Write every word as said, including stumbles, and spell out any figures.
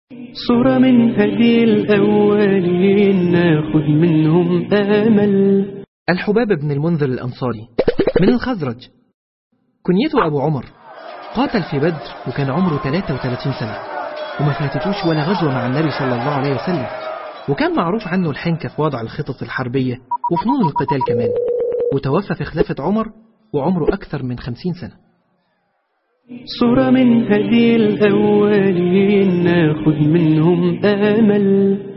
صورة من هدي الأولين ناخذ منهم آمل. الحباب بن المنذر الأنصاري من الخزرج، كنيته أبو عمر، قاتل في بدر وكان عمره ثلاثة وثلاثين سنة، وما فاتتوش ولا غزوة مع النبي صلى الله عليه وسلم، وكان معروف عنه الحنكة في وضع الخطط الحربية وفنون القتال كمان، وتوفى في خلافة عمر وعمره أكثر من خمسين سنة. صورة من هدي الأولين ناخذ منهم آمل.